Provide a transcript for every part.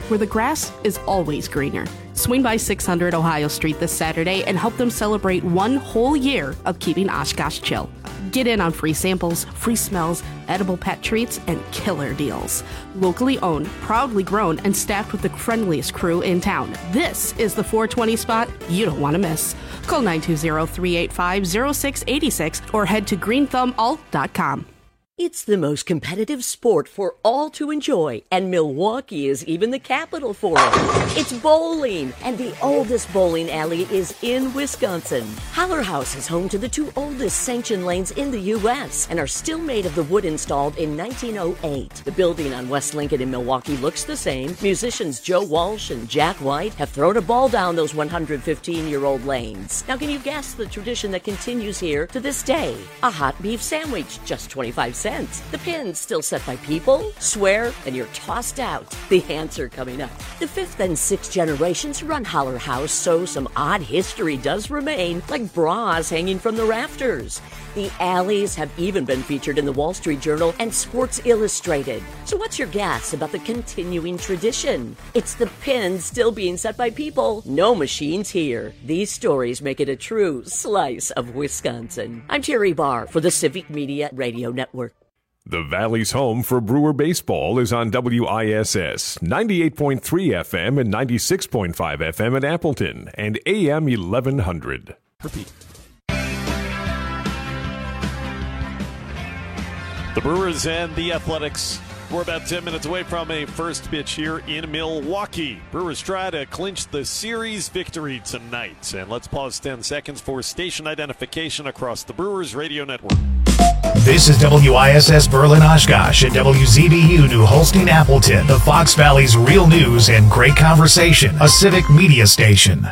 where the grass is always greener. Swing by 600 Ohio Street this Saturday and help them celebrate one whole year of keeping Oshkosh chill. Get in on free samples, free smells, edible pet treats, and killer deals. Locally owned, proudly grown, and staffed with the friendliest crew in town. This is the 420 spot you don't want to miss. Call 920-385-0686 or head to greenthumbalt.com. It's the most competitive sport for all to enjoy, and Milwaukee is even the capital for it. It's bowling, and the oldest bowling alley is in Wisconsin. Holler House is home to the two oldest sanctioned lanes in the U.S. and are still made of the wood installed in 1908. The building on West Lincoln in Milwaukee looks the same. Musicians Joe Walsh and Jack White have thrown a ball down those 115-year-old lanes. Now, can you guess the tradition that continues here to this day? A hot beef sandwich, just 25 cents. The pin's still set by people. Swear, and you're tossed out. The answer coming up. The fifth and sixth generations run Holler House, so some odd history does remain, like bras hanging from the rafters. The alleys have even been featured in the Wall Street Journal and Sports Illustrated. So what's your guess about the continuing tradition? It's the pins still being set by people. No machines here. These stories make it a true slice of Wisconsin. I'm Terry Barr for the Civic Media Radio Network. The Valley's home for Brewer baseball is on WISS 98.3 FM and 96.5 FM in Appleton and AM 1100. Repeat. The Brewers and the Athletics. We're about 10 minutes away from a first pitch here in Milwaukee. Brewers try to clinch the series victory tonight. And let's pause 10 seconds for station identification across the Brewers Radio Network. This is WISS Berlin Oshkosh and WZBU New Holstein Appleton, the Fox Valley's real news and great conversation, a civic media station.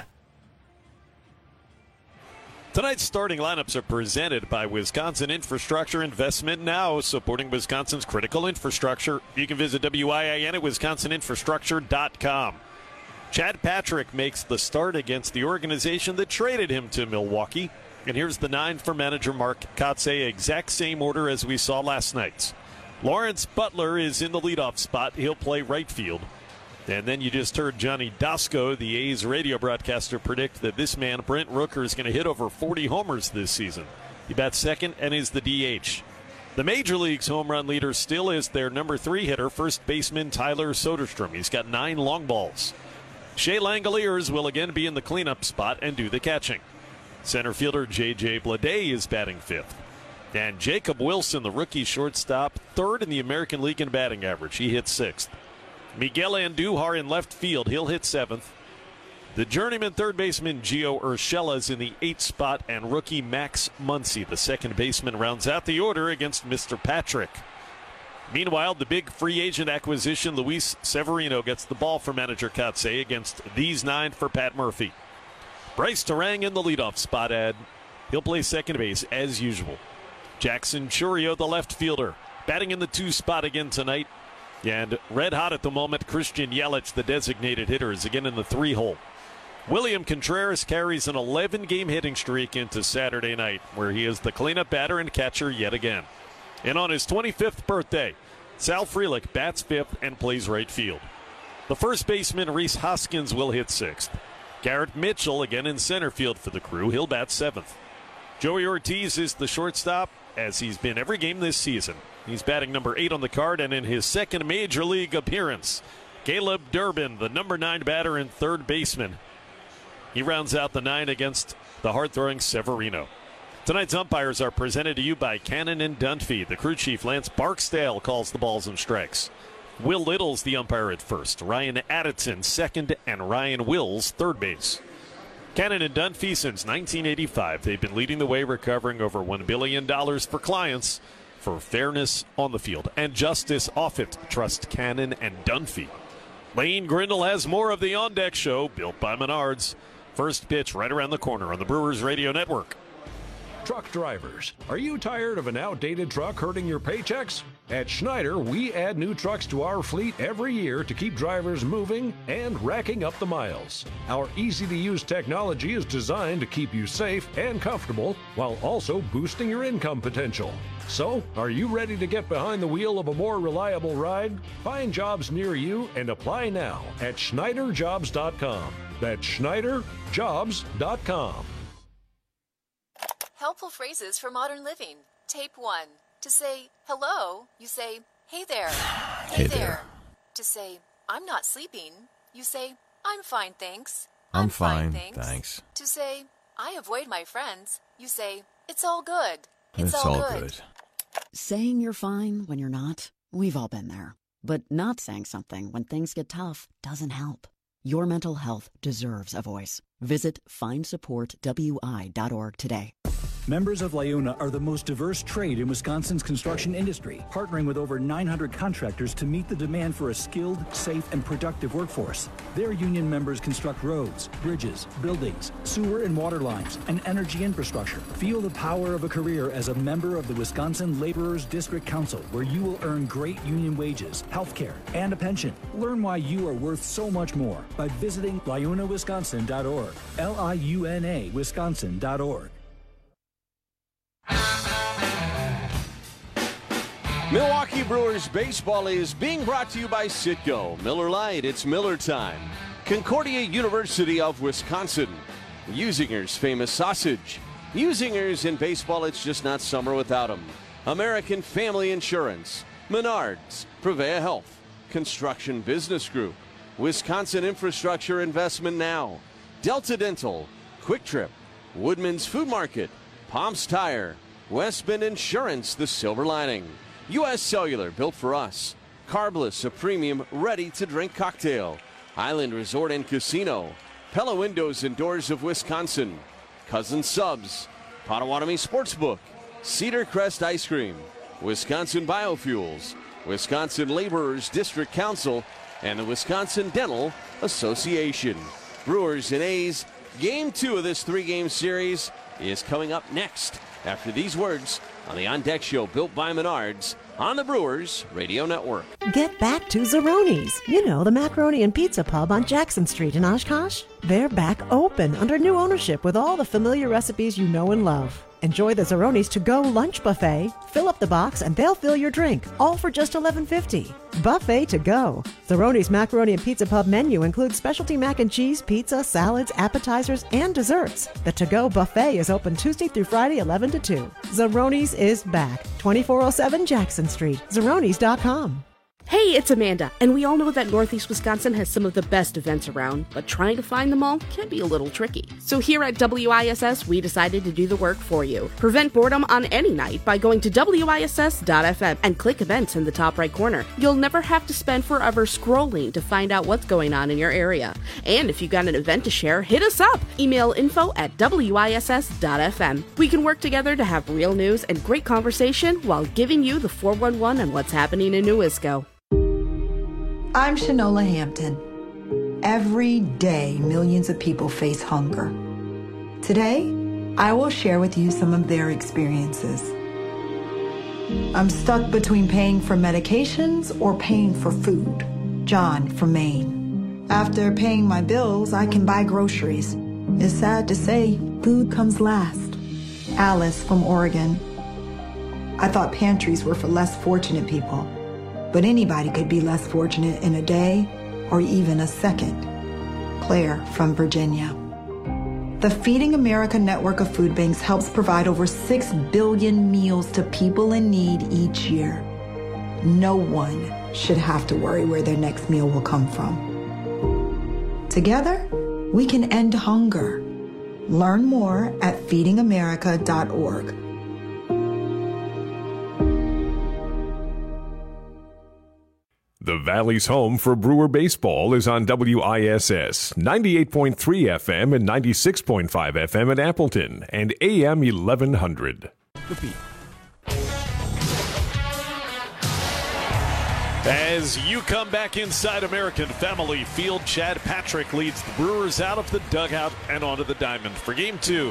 Tonight's starting lineups are presented by Wisconsin Infrastructure Investment Now, supporting Wisconsin's critical infrastructure. You can visit WIIN at wisconsininfrastructure.com. Chad Patrick makes the start against the organization that traded him to Milwaukee. And here's the 9 for manager Mark Kotze, exact same order as we saw last night. Lawrence Butler is in the leadoff spot. He'll play right field. And then you just heard Johnny Dosko, the A's radio broadcaster, predict that this man, Brent Rooker, is going to hit over 40 homers this season. He bats second and is the DH. The Major League's home run leader still is their number 3 hitter, first baseman Tyler Soderstrom. He's got 9 long balls. Shea Langoliers will again be in the cleanup spot and do the catching. Center fielder J.J. Bleday is batting 5th. And Jacob Wilson, the rookie shortstop, 3rd in the American League in batting average. He hits 6th. Miguel Andujar in left field. He'll hit 7th. The journeyman third baseman Gio Urshela is in the 8th spot, and rookie Max Muncy, the second baseman, rounds out the order against Mr. Patrick. Meanwhile, the big free agent acquisition, Luis Severino, gets the ball for manager Kotze against these 9 for Pat Murphy. Bryce Terang in the leadoff spot, he'll play second base as usual. Jackson Churio, the left fielder, batting in the 2 spot again tonight. And red hot at the moment, Christian Yelich, the designated hitter, is again in the 3 hole. William Contreras carries an 11-game hitting streak into Saturday night, where he is the cleanup batter and catcher yet again. And on his 25th birthday, Sal Frelick bats 5th and plays right field. The first baseman, Rhys Hoskins, will hit 6th. Garrett Mitchell again in center field for the Crew. He'll bat 7th. Joey Ortiz is the shortstop, as he's been every game this season. He's batting number 8 on the card, and in his second major league appearance, Caleb Durbin, the number 9 batter and third baseman. He rounds out the 9 against the hard-throwing Severino. Tonight's umpires are presented to you by Cannon and Dunphy. The crew chief, Lance Barksdale, calls the balls and strikes. Will Little's the umpire at first. Ryan Addison second, and Ryan Wills third base. Cannon and Dunphy since 1985. They've been leading the way, recovering over $1 billion for clients for fairness on the field and justice off it. Trust Cannon and Dunphy. Lane Grindle has more of the On Deck Show, built by Menards. First pitch right around the corner on the Brewers Radio Network. Truck drivers, are you tired of an outdated truck hurting your paychecks? At Schneider, we add new trucks to our fleet every year to keep drivers moving and racking up the miles. Our easy-to-use technology is designed to keep you safe and comfortable while also boosting your income potential. So, are you ready to get behind the wheel of a more reliable ride? Find jobs near you and apply now at SchneiderJobs.com. That's SchneiderJobs.com. Helpful phrases for modern living. Tape 1. To say hello, you say, hey there. Hey there. To say, I'm not sleeping, you say, I'm fine, thanks. I'm fine, thanks. To say, I avoid my friends, you say, it's all good. It's all good. Saying you're fine when you're not, we've all been there. But not saying something when things get tough doesn't help. Your mental health deserves a voice. Visit findsupportwi.org today. Members of LIUNA are the most diverse trade in Wisconsin's construction industry, partnering with over 900 contractors to meet the demand for a skilled, safe, and productive workforce. Their union members construct roads, bridges, buildings, sewer and water lines, and energy infrastructure. Feel the power of a career as a member of the Wisconsin Laborers District Council, where you will earn great union wages, health care, and a pension. Learn why you are worth so much more by visiting liunawisconsin.org. LIUNA Wisconsin.org. Milwaukee Brewers baseball is being brought to you by Citgo. Miller Lite, it's Miller time. Concordia University of Wisconsin. Usinger's famous sausage. Usingers in baseball, it's just not summer without them. American Family Insurance. Menards. Prevea Health. Construction Business Group. Wisconsin Infrastructure Investment Now. Delta Dental. Quick Trip. Woodman's Food Market. Palms Tire. West Bend Insurance, the silver lining. U.S. Cellular, built for us. Carbless, a premium, ready-to-drink cocktail. Island Resort and Casino. Pella Windows and Doors of Wisconsin. Cousin Subs. Potawatomi Sportsbook. Cedar Crest Ice Cream. Wisconsin Biofuels. Wisconsin Laborers District Council. And the Wisconsin Dental Association. Brewers and A's. Game 2 of this 3-game series is coming up next after these words on the On Deck Show, built by Menards, on the Brewers Radio Network. Get back to Zeroni's. You know, the macaroni and pizza pub on Jackson Street in Oshkosh. They're back open under new ownership with all the familiar recipes you know and love. Enjoy the Zeroni's to-go lunch buffet. Fill up the box and they'll fill your drink, all for just $11.50. Buffet to go. Zeroni's Macaroni and Pizza Pub menu includes specialty mac and cheese, pizza, salads, appetizers, and desserts. The to-go buffet is open Tuesday through Friday, 11 to 2. Zeroni's is back. 2407 Jackson Street. Zeronis.com. Hey, it's Amanda, and we all know that Northeast Wisconsin has some of the best events around, but trying to find them all can be a little tricky. So here at WISS, we decided to do the work for you. Prevent boredom on any night by going to WISS.FM and click events in the top right corner. You'll never have to spend forever scrolling to find out what's going on in your area. And if you've got an event to share, hit us up. Email info@WISS.FM. We can work together to have real news and great conversation while giving you the 411 on what's happening in New Isco. I'm Shanola Hampton. Every day, millions of people face hunger. Today, I will share with you some of their experiences. I'm stuck between paying for medications or paying for food. John from Maine. After paying my bills, I can buy groceries. It's sad to say, food comes last. Alice from Oregon. I thought pantries were for less fortunate people. But anybody could be less fortunate in a day or even a second. Claire from Virginia. The Feeding America network of food banks helps provide over 6 billion meals to people in need each year. No one should have to worry where their next meal will come from. Together, we can end hunger. Learn more at feedingamerica.org. The Valley's home for Brewer baseball is on WISS 98.3 FM and 96.5 FM at Appleton and AM 1100. The Beat. As you come back inside American Family Field, Chad Patrick leads the Brewers out of the dugout and onto the diamond for Game 2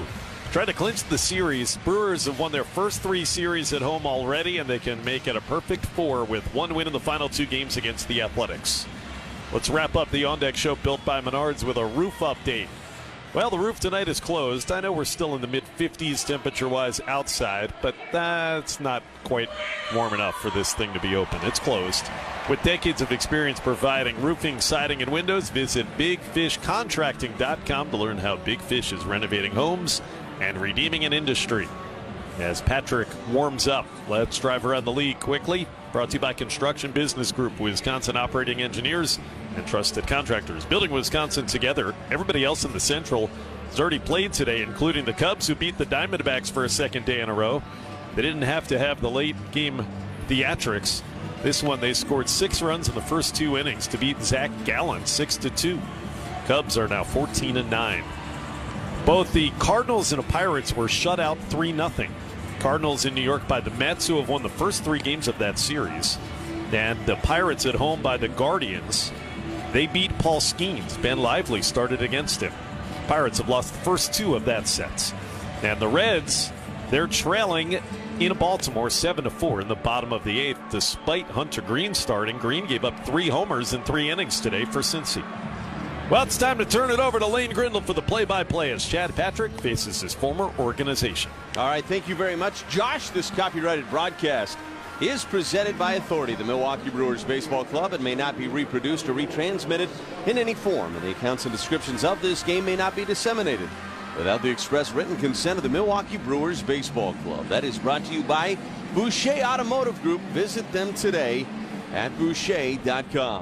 Trying to clinch the series. Brewers have won their first 3 series at home already, and they can make it a perfect 4 with 1 win in the final 2 games against the Athletics. Let's wrap up the On Deck Show built by Menards with a roof update. Well, the roof tonight is closed. I know we're still in the mid-50s temperature-wise outside, but that's not quite warm enough for this thing to be open. It's closed. With decades of experience providing roofing, siding, and windows, visit BigFishContracting.com to learn how Big Fish is renovating homes and redeeming an industry. As Patrick warms up, let's drive around the league quickly. Brought to you by Construction Business Group, Wisconsin operating engineers and trusted contractors. Building Wisconsin together. Everybody else in the Central has already played today, including the Cubs, who beat the Diamondbacks for a second day in a row. They didn't have to have the late game theatrics. This one, they scored 6 runs in the first 2 innings to beat Zach Gallen 6-2. Cubs are now 14-9. Both the Cardinals and the Pirates were shut out 3-0. Cardinals in New York by the Mets, who have won the first 3 games of that series. And the Pirates at home by the Guardians. They beat Paul Skeens. Ben Lively started against him. Pirates have lost the first 2 of that set. And the Reds, they're trailing in Baltimore 7-4 in the bottom of the 8th. Despite Hunter Green starting, Green gave up 3 homers in 3 innings today for Cincy. Well, it's time to turn it over to Lane Grindle for the play-by-play as Chad Patrick faces his former organization. All right, thank you very much, Josh. This copyrighted broadcast is presented by authority, the Milwaukee Brewers Baseball Club, and may not be reproduced or retransmitted in any form. And the accounts and descriptions of this game may not be disseminated without the express written consent of the Milwaukee Brewers Baseball Club. That is brought to you by Boucher Automotive Group. Visit them today at Boucher.com.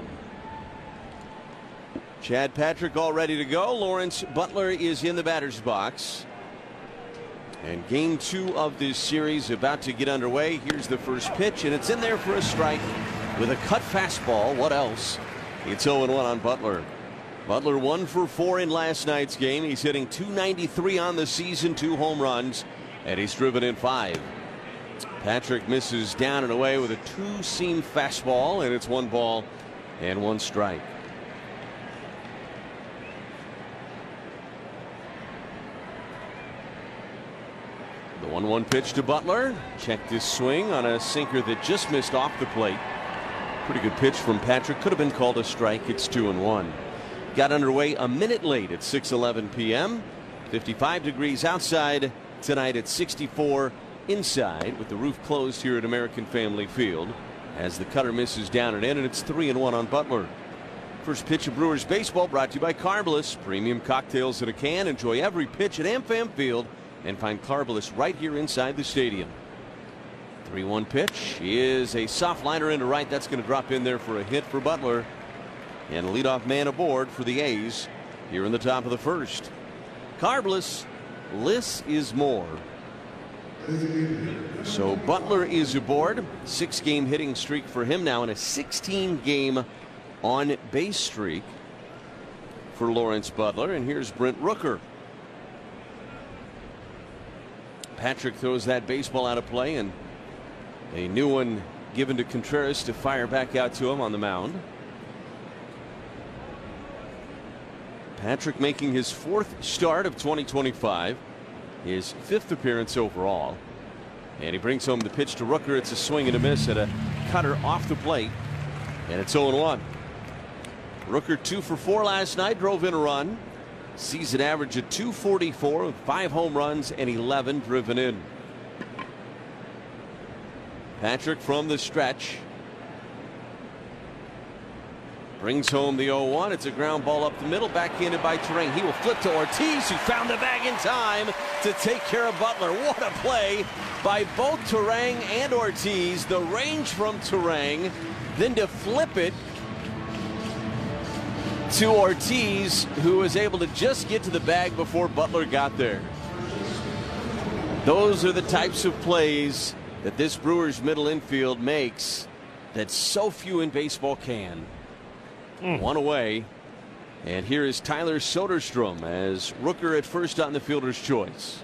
Chad Patrick all ready to go. Lawrence Butler is in the batter's box. And game 2 of this series about to get underway. Here's the first pitch, and it's in there for a strike with a cut fastball. What else? It's 0-1 on Butler. Butler 1 for 4 in last night's game. He's hitting .293 on the season, 2 home runs, and he's driven in 5. Patrick misses down and away with a 2-seam fastball, and it's 1 ball and 1 strike. The 1-1 pitch to Butler. Checked his swing on a sinker that just missed off the plate. Pretty good pitch from Patrick. Could have been called a strike. It's 2-1. Got underway a minute late at 6:11 p.m. 55 degrees outside tonight at 64 inside with the roof closed here at American Family Field as the cutter misses down and in, and it's 3-1 on Butler. First pitch of Brewers baseball brought to you by Carbliss. Premium cocktails in a can. Enjoy every pitch at AmFam Field. And find Carbliss right here inside the stadium. 3-1 pitch is a soft liner into right. That's going to drop in there for a hit for Butler. And a leadoff man aboard for the A's here in the top of the first. Carbliss, less is more. So Butler is aboard. 6-game hitting streak for him now, and a 16-game on base streak for Lawrence Butler. And here's Brent Rooker. Patrick throws that baseball out of play, and a new one given to Contreras to fire back out to him on the mound. Patrick making his 4th start of 2025, his 5th appearance overall. And he brings home the pitch to Rooker. It's a swing and a miss at a cutter off the plate, and it's 0-1. Rooker 2 for 4 last night, drove in a run. Season average of .244 with 5 home runs and 11 driven in. Patrick from the stretch brings home the 0-1. It's a ground ball up the middle, backhanded by Turang. He will flip to Ortiz, who found the bag in time to take care of Butler. What a play by both Turang and Ortiz. The range from Turang, then to flip it to Ortiz, who was able to just get to the bag before Butler got there. Those are the types of plays that this Brewers middle infield makes that so few in baseball can. 1 away, and here is Tyler Soderstrom as Rooker at first on the fielder's choice.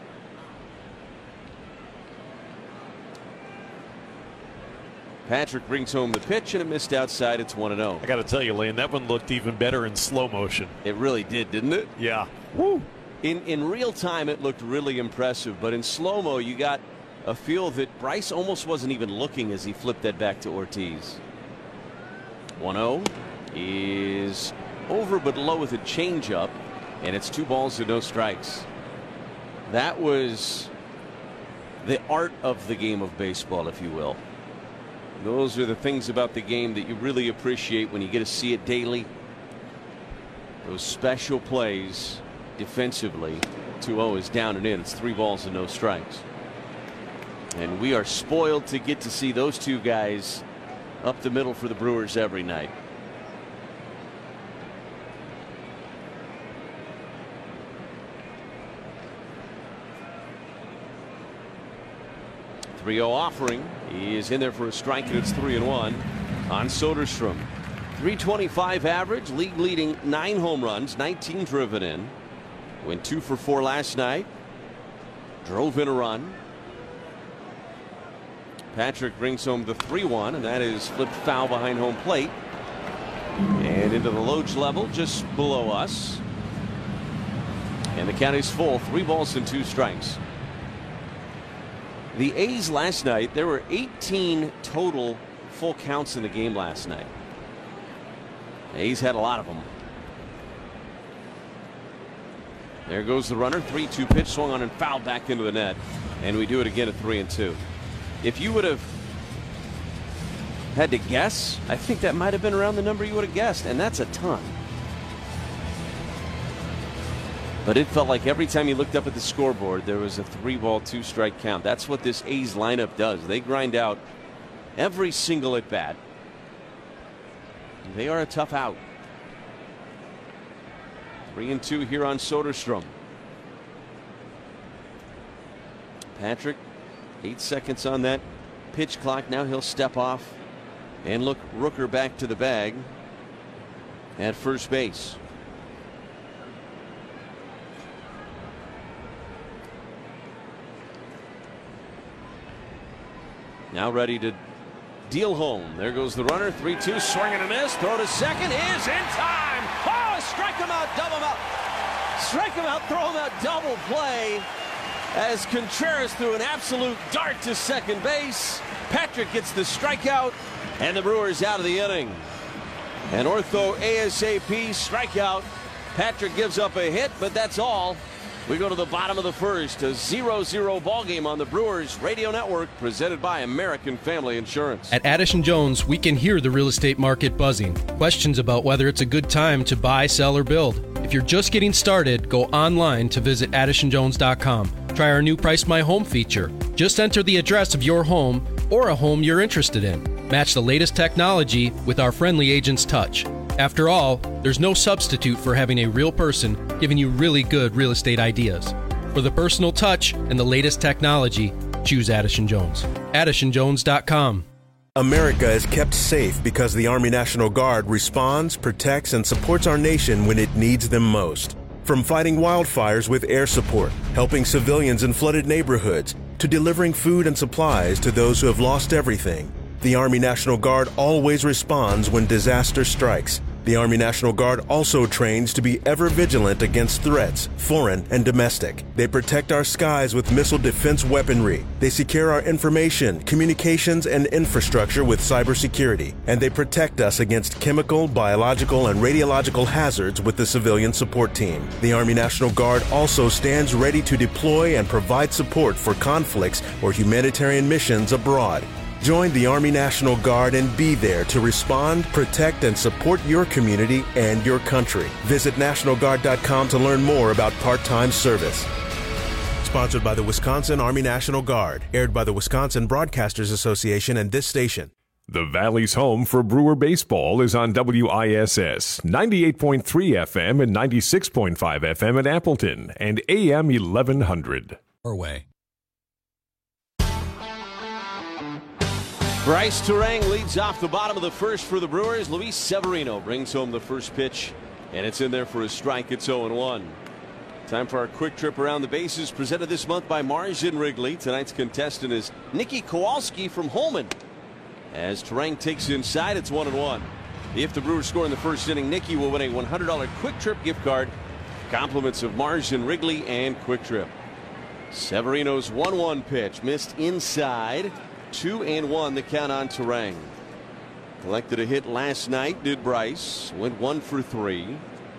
Patrick brings home the pitch, and it missed outside. It's 1-0. I got to tell you, Lane, that one looked even better in slow motion. It really did, didn't it? Yeah. Woo. In real time, it looked really impressive, but in slow-mo, you got a feel that Bryce almost wasn't even looking as he flipped that back to Ortiz. 1-0 is over but low with a changeup, and it's 2 balls and no strikes. That was the art of the game of baseball, if you will. Those are the things about the game that you really appreciate when you get to see it daily. Those special plays defensively. 2-0 is down and in. It's 3 balls and no strikes. And we are spoiled to get to see those two guys up the middle for the Brewers every night. .30 offering. He is in there for a strike, and it's 3-1 on Soderstrom. .325 average, league leading 9 home runs, 19 driven in. Went 2 for 4 last night. Drove in a run. Patrick brings home the 3-1, and that is flipped foul behind home plate. And into the Loge level, just below us. And the count is full. 3 balls and 2 strikes. The A's last night, there were 18 total full counts in the game last night. The A's had a lot of them. There goes the runner. 3-2 pitch swung on and fouled back into the net. And we do it again at 3-2. If you would have had to guess, I think that might have been around the number you would have guessed, and that's a ton. But it felt like every time you looked up at the scoreboard, there was a 3-ball, 2-strike count. That's what this A's lineup does. They grind out every single at bat. They are a tough out. 3-2 here on Soderstrom. Patrick, 8 seconds on that pitch clock. Now he'll step off and look Rooker back to the bag at first base. Now ready to deal home. There goes the runner. 3-2, swing and a miss. Throw to second is in time. Oh, strike him out, double him out. Strike him out, throw him out, double play. As Contreras threw an absolute dart to second base. Patrick gets the strikeout, and the Brewers out of the inning. An ortho ASAP strikeout. Patrick gives up a hit, but that's all. We go to the bottom of the first, a 0-0 ball game on the Brewers Radio Network, presented by American Family Insurance. At Addison Jones, we can hear the real estate market buzzing. Questions about whether it's a good time to buy, sell, or build. If you're just getting started, go online to visit addisonjones.com. Try our new Price My Home feature. Just enter the address of your home or a home you're interested in. Match the latest technology with our friendly agent's touch. After all, there's no substitute for having a real person giving you really good real estate ideas. For the personal touch and the latest technology, choose Addison Jones. addisonjones.com. America is kept safe because the Army National Guard responds, protects, and supports our nation when it needs them most. From fighting wildfires with air support, helping civilians in flooded neighborhoods, to delivering food and supplies to those who have lost everything, the Army National Guard always responds when disaster strikes. The Army National Guard also trains to be ever vigilant against threats, foreign and domestic. They protect our skies with missile defense weaponry. They secure our information, communications, and infrastructure with cybersecurity. And they protect us against chemical, biological, and radiological hazards with the civilian support team. The Army National Guard also stands ready to deploy and provide support for conflicts or humanitarian missions abroad. Join the Army National Guard and be there to respond, protect, and support your community and your country. Visit NationalGuard.com to learn more about part-time service. Sponsored by the Wisconsin Army National Guard. Aired by the Wisconsin Broadcasters Association and this station. The Valley's home for Brewer baseball is on WISS 98.3 FM and 96.5 FM at Appleton and AM 1100. Way. Bryce Turang leads off the bottom of the first for the Brewers. Luis Severino brings home the first pitch, and it's in there for a strike. It's 0-1. Time for our quick trip around the bases, presented this month by Margin Wrigley. Tonight's contestant is Nikki Kowalski from Holman. As Turang takes inside, it's 1-1. If the Brewers score in the first inning, Nikki will win a $100 quick trip gift card Compliments of Mars and Wrigley and Quick Trip. Severino's 1-1 pitch missed inside. 2-1 the count on Turang. Collected a hit last night, did Bryce. Went 1 for 3.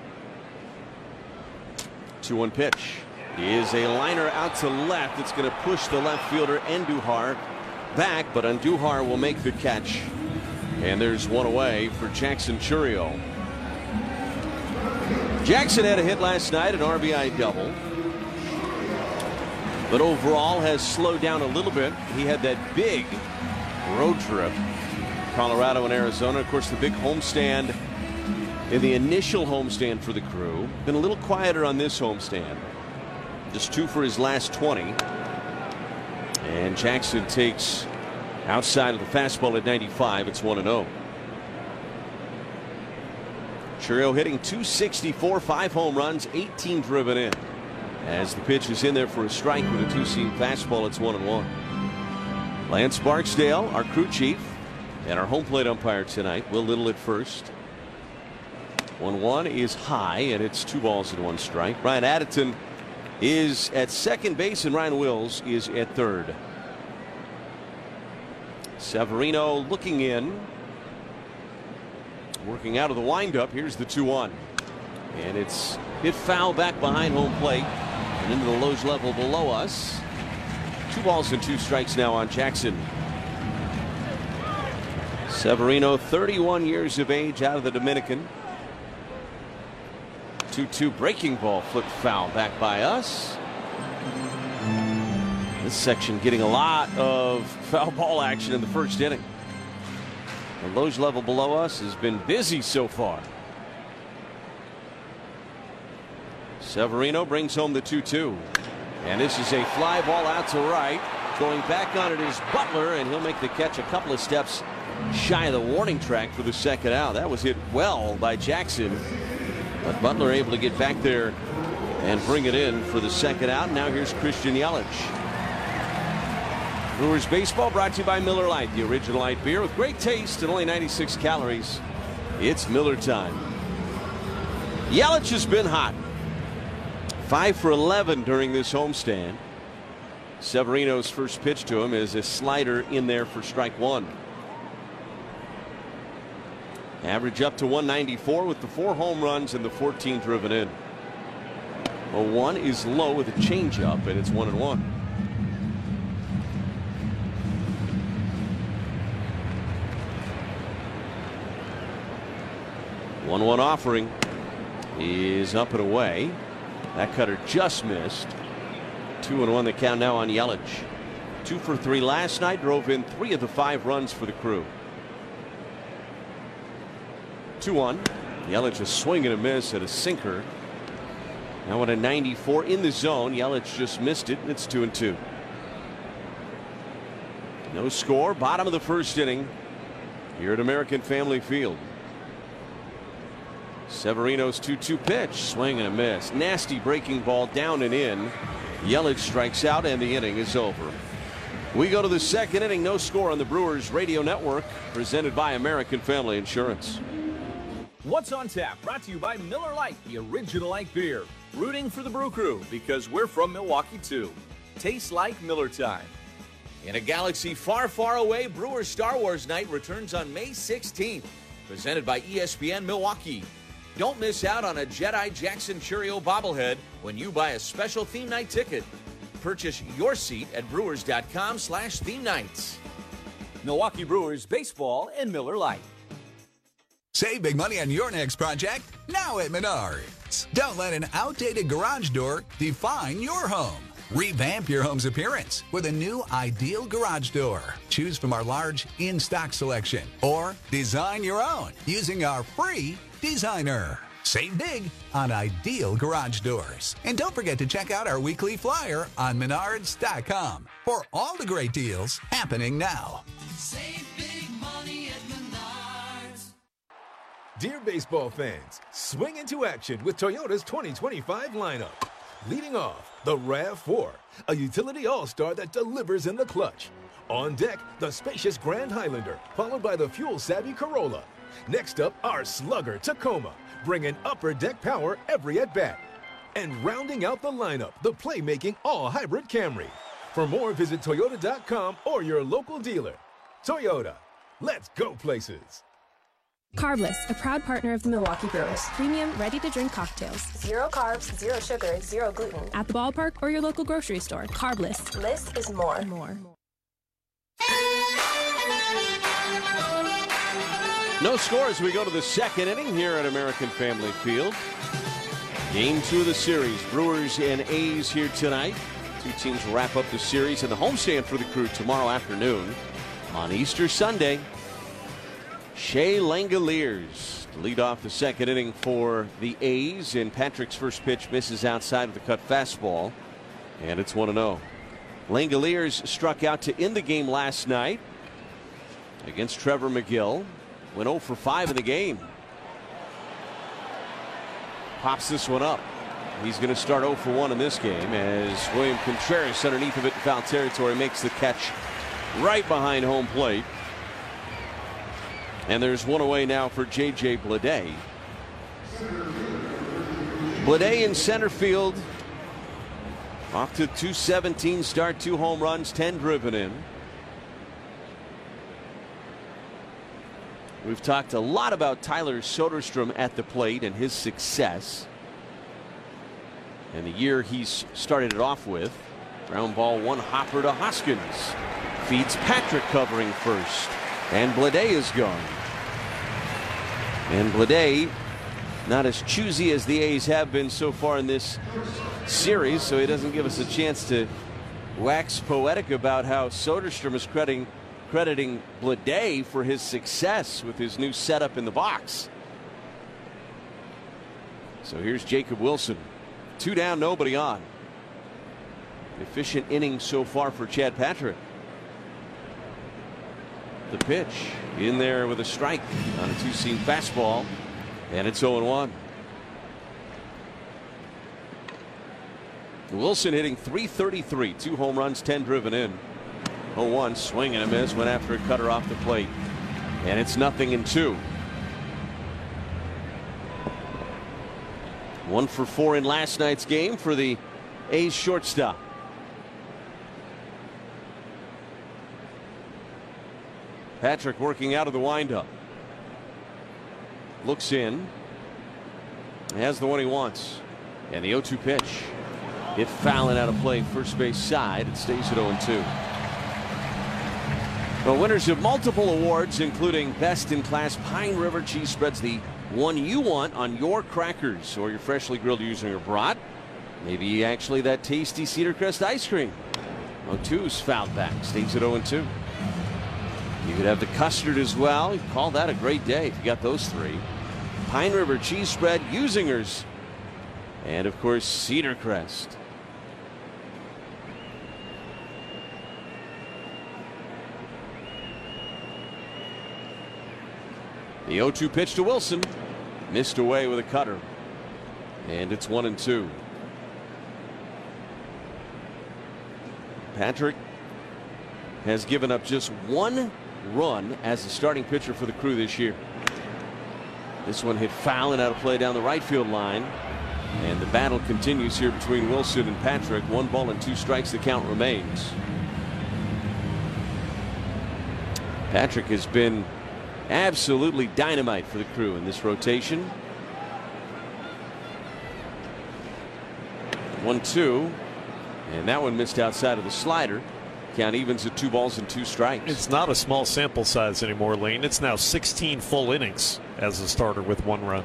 2-1 pitch is a liner out to left. It's going to push the left fielder Andujar back, but Andujar will make the catch. And there's one away for Jackson Chourio. Jackson had a hit last night, an RBI double. But overall has slowed down a little bit. He had that big road trip, Colorado and Arizona. Of course, the big homestand in the initial homestand for the Crew. Been a little quieter on this homestand. Just 2 for his last 20. And Jackson takes outside of the fastball at 95. It's 1-0. Chourio hitting .264, 5 home runs, 18 driven in. As the pitch is in there for a strike with a 2-seam fastball, it's 1-1. Lance Barksdale, our crew chief, and our home plate umpire tonight. Will Little at first. 1-1 is high, and it's 2 balls and 1 strike. Ryan Addington is at second base, and Ryan Wills is at third. Severino looking in. Working out of the windup. Here's the 2-1. And it's hit foul back behind home plate and into the Lowe's level below us. 2 balls and 2 strikes now on Jackson. Severino, 31 years of age, out of the Dominican. 2-2 breaking ball flipped foul back by us. This section getting a lot of foul ball action in the first inning. The Lowe's level below us has been busy so far. Severino brings home the 2-2. And this is a fly ball out to right. Going back on it is Butler, and he'll make the catch a couple of steps shy of the warning track for the second out. That was hit well by Jackson. But Butler able to get back there and bring it in for the second out. Now here's Christian Yelich. Brewers baseball brought to you by Miller Lite, the original light beer with great taste and only 96 calories. It's Miller time. Yelich has been hot. 5 for 11 during this homestand. Severino's first pitch to him is a slider in there for strike 1. Average up to 194 with the 4 home runs and the 14 driven in. A 1 is low with a changeup, and it's 1-1. One offering is up and away. That cutter just missed. 2-1 the count now on Yelich. 2 for 3 last night, drove in 3 of the 5 runs for the Crew. 2-1. Yelich a swing and a miss at a sinker. Now at a 94 in the zone. Yelich just missed it, and it's 2-2. No score. Bottom of the first inning here at American Family Field. Severino's 2-2 pitch. Swing and a miss. Nasty breaking ball down and in. Yelich strikes out, and the inning is over. We go to the second inning. No score on the Brewers Radio Network. Presented by American Family Insurance. What's on Tap? Brought to you by Miller Lite, the original light beer. Rooting for the Brew Crew because we're from Milwaukee too. Tastes like Miller time. In a galaxy far, far away, Brewers Star Wars Night returns on May 16th. Presented by ESPN Milwaukee. Don't miss out on a Jedi Jackson Chourio bobblehead when you buy a special theme night ticket. Purchase your seat at brewers.com/theme nights. Milwaukee Brewers baseball and Miller Lite. Save big money on your next project now at Menards. Don't let an outdated garage door define your home. Revamp your home's appearance with a new Ideal garage door. Choose from our large in-stock selection or design your own using our free designer. Save big on Ideal garage doors. And don't forget to check out our weekly flyer on Menards.com for all the great deals happening now. Save big money at Menards. Dear baseball fans, swing into action with Toyota's 2025 lineup. Leading off, the RAV4, a utility all-star that delivers in the clutch. On deck, the spacious Grand Highlander, followed by the fuel-savvy Corolla. Next up, our slugger, Tacoma, bringing upper deck power every at-bat. And rounding out the lineup, the playmaking all-hybrid Camry. For more, visit Toyota.com or your local dealer. Toyota, let's go places. Carbless, a proud partner of the Milwaukee Brewers. Premium, ready-to-drink cocktails. 0 carbs, 0 sugar, 0 gluten. At the ballpark or your local grocery store. Carbless. Less is more. No score as we go to the second inning here at American Family Field. Game 2 of the series. Brewers and A's here tonight. Two teams wrap up the series, and the homestand for the Crew tomorrow afternoon on Easter Sunday. Shea Langoliers to lead off the second inning for the A's, and Patrick's first pitch misses outside of the cut fastball, and it's 1-0. Langoliers struck out to end the game last night against Trevor McGill. Went 0 for 5 in the game. Pops this one up. He's going to start 0 for 1 in this game as William Contreras underneath of it in foul territory makes the catch right behind home plate. And there's one away now for J.J. Bleday. Bleday in center field. Off to .217 start, 2 home runs, 10 driven in. We've talked a lot about Tyler Soderstrom at the plate and his success. And the year he's started it off with. Ground ball, one hopper to Hoskins. Feeds Patrick covering first. And Bleday is gone. And Bleday, not as choosy as the A's have been so far in this series, so he doesn't give us a chance to wax poetic about how Soderstrom is crediting Bleday for his success with his new setup in the box. So here's Jacob Wilson. 2 down, nobody on. Efficient inning so far for Chad Patrick. The pitch in there with a strike on a 2-seam fastball, and it's 0-1. Wilson hitting .333, 2 home runs, 10 driven in. 0-1, swing and a miss, went after a cutter off the plate, and it's 0-2. 1 for 4 in last night's game for the A's shortstop. Patrick working out of the windup. Looks in. Has the one he wants. And the 0-2 pitch. Hit fouling out of play first base side. It stays at 0-2. Well, winners of multiple awards, including Best in Class Pine River Cheese Spreads, the one you want on your crackers or your freshly grilled Usinger brat. Maybe actually that tasty Cedar Crest ice cream. 0-2's fouled back. Stays at 0-2. You could have the custard as well. You call that a great day if you got those 3. Pine River Cheese Spread, Usingers, and of course Cedar Crest. The 0-2 pitch to Wilson. Missed away with a cutter. And it's 1-2. Patrick has given up just 1 run as the starting pitcher for the Crew this year. This one hit foul and out of play down the right field line. And the battle continues here between Wilson and Patrick. 1 ball and 2 strikes. The count remains. Patrick has been absolutely dynamite for the Crew in this rotation. 1-2. And that one missed outside of the slider. Count evens at 2 balls and 2 strikes. It's not a small sample size anymore, Lane. It's now 16 full innings as a starter with 1 run.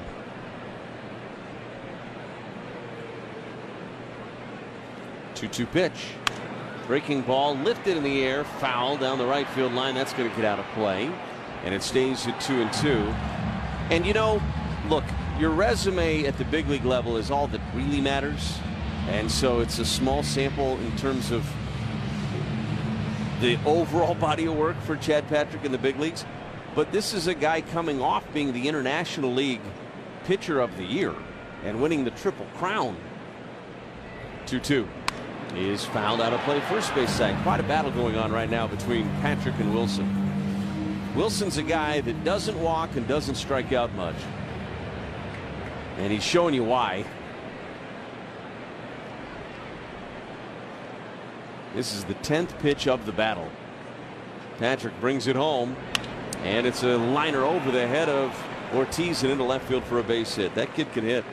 Two-2 pitch. Breaking ball lifted in the air, foul down the right field line. That's going to get out of play. And it stays at 2-2. And you know, look, your resume at the big league level is all that really matters. And so it's a small sample in terms of the overall body of work for Chad Patrick in the big leagues. But this is a guy coming off being the International League Pitcher of the Year and winning the Triple Crown. 2-2 is fouled out of play first base side. Quite a battle going on right now between Patrick and Wilson. Wilson's a guy that doesn't walk and doesn't strike out much. And he's showing you why. This is the 10th pitch of the battle. Patrick brings it home, and it's a liner over the head of Ortiz and into left field for a base hit. That kid can hit.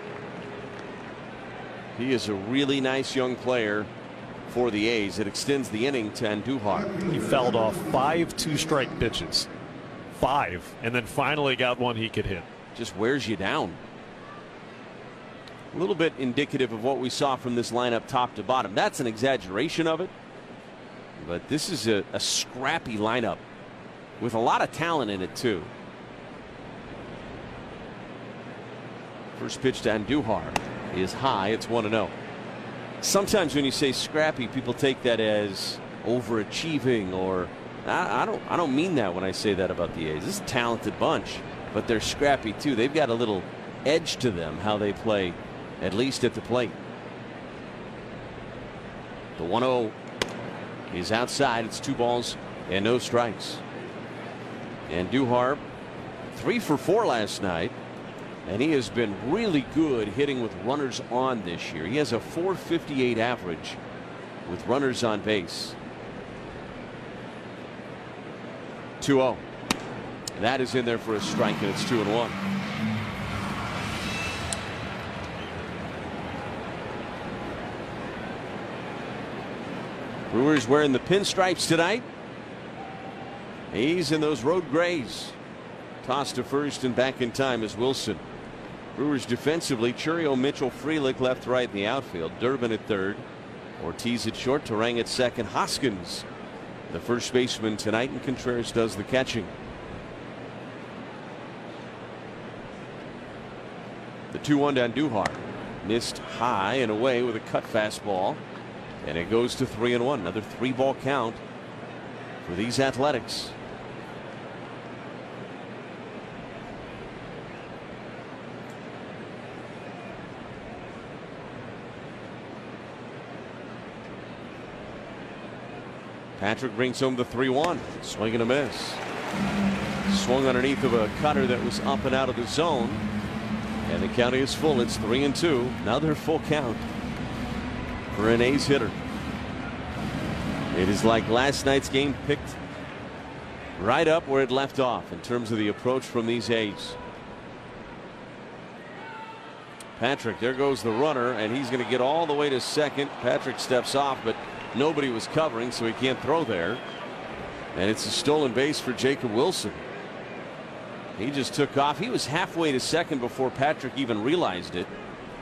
He is a really nice young player for the A's. It extends the inning to Andujar. He fouled off 5 2-strike pitches. 5, and then finally got one he could hit. Just wears you down. A little bit indicative of what we saw from this lineup top to bottom. That's an exaggeration of it, but this is a scrappy lineup with a lot of talent in it too. First pitch to Andujar is high. It's 1-0. Sometimes when you say scrappy, people take that as overachieving, or I don't mean that when I say that about the A's. This is a talented bunch, but they're scrappy too. They've got a little edge to them how they play, at least at the plate. The 1-0 is outside. It's 2 balls and no strikes. Andujar 3 for 4 last night, and he has been really good hitting with runners on this year. He has a .458 average with runners on base. 2-0. That is in there for a strike, and it's 2-1. Brewers wearing the pinstripes tonight. He's in those road grays. Toss to first and back in time is Wilson. Brewers defensively, Churio, Mitchell, Frelick left, right in the outfield. Durbin at third. Ortiz at short. Turang at second. Hoskins, the first baseman tonight, and Contreras does the catching. The 2-1 to Andujar. Missed high and away with a cut fastball. And it goes to 3-1. Another 3-ball count for these Athletics. Patrick brings home the 3-1. Swing and a miss. Swung underneath of a cutter that was up and out of the zone. And the count is full. It's 3-2. Another full count for an A's hitter. It is like last night's game, picked right up where it left off in terms of the approach from these A's. Patrick, there goes the runner, and he's going to get all the way to second. Patrick steps off, but nobody was covering, so he can't throw there. And it's a stolen base for Jacob Wilson. He just took off. He was halfway to second before Patrick even realized it.